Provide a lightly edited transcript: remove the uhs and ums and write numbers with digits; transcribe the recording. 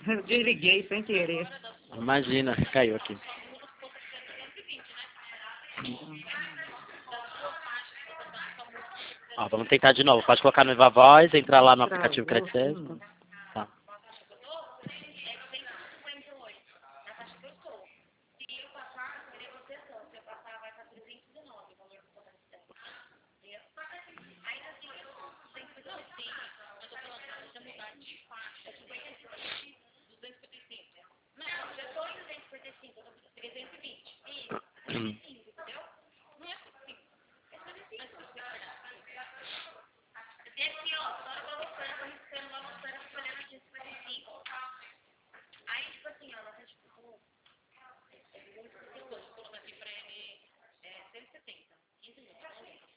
Desliguei sem querer. Imagina, caiu aqui. Ó, vamos tentar de novo. Pode colocar no Viva Voz, entrar lá no aplicativo Crescendo. Tá.